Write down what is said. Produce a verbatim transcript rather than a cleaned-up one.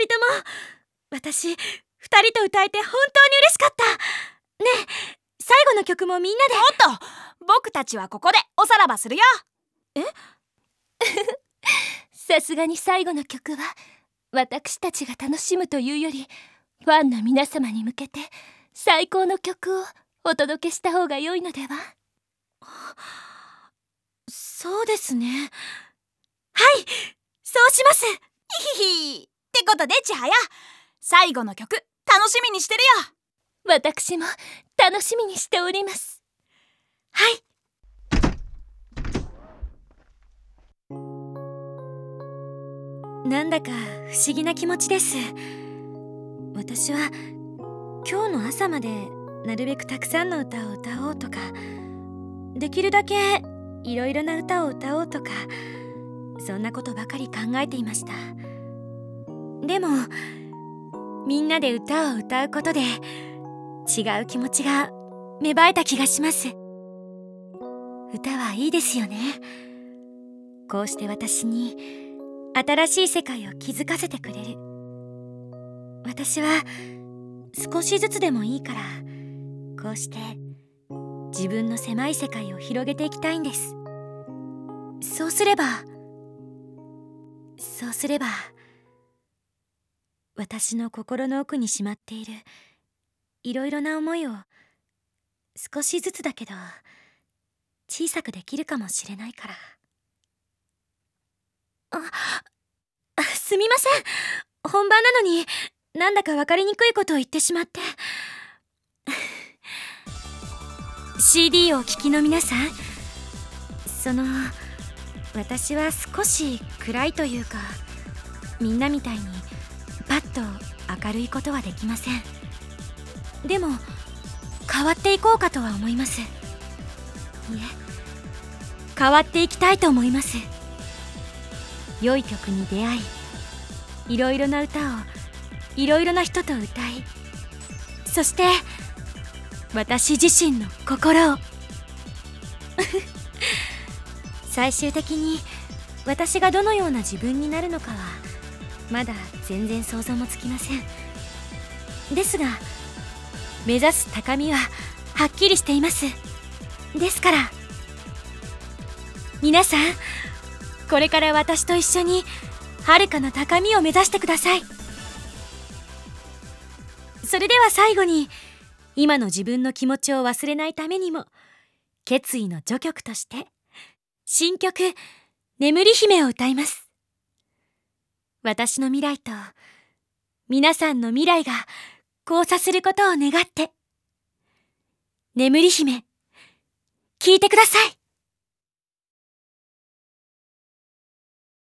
人とも。私、二人と歌えて本当に嬉しかった。ねえ、最後の曲もみんなで。 おっと、僕たちはここでおさらばするよ。 えさすがに最後の曲は私たちが楽しむというより、ファンの皆様に向けて最高の曲をお届けした方が良いのでは？ そうですね。はい、そうします。 ヒヒヒ。ってことで千早、最後の曲楽しみにしてるよ。 私も楽しみにしております。 はい。なんだか不思議な気持ちです。私は今日の朝までなるべくたくさんの歌を歌おうとか、できるだけいろいろな歌を歌おうとか、そんなことばかり考えていました。でもみんなで歌を歌うことで違う気持ちが芽生えた気がします。歌はいいですよね。こうして私に新しい世界を築かせてくれる。私は少しずつでもいいから、こうして自分の狭い世界を広げていきたいんです。そうすればそうすれば私の心の奥にしまっているいろいろな思いを少しずつだけど小さくできるかもしれないから。あ、すみません。本番なのになんだか分かりにくいことを言ってしまって。シーディー をお聴きの皆さん、その私は少し暗いというか、みんなみたいにパッと明るいことはできません。でも変わっていこうかとは思います。いえ、変わっていきたいと思います。良い曲に出会い、いろいろな歌をいろいろな人と歌い、そして私自身の心を最終的に私がどのような自分になるのかはまだ全然想像もつきません。ですが目指す高みははっきりしています。ですから皆さん、これから私と一緒に遥かな高みを目指してください。それでは最後に、今の自分の気持ちを忘れないためにも決意の序曲として新曲「眠り姫」を歌います。私の未来と皆さんの未来が交差することを願って、眠り姫、聴いてください。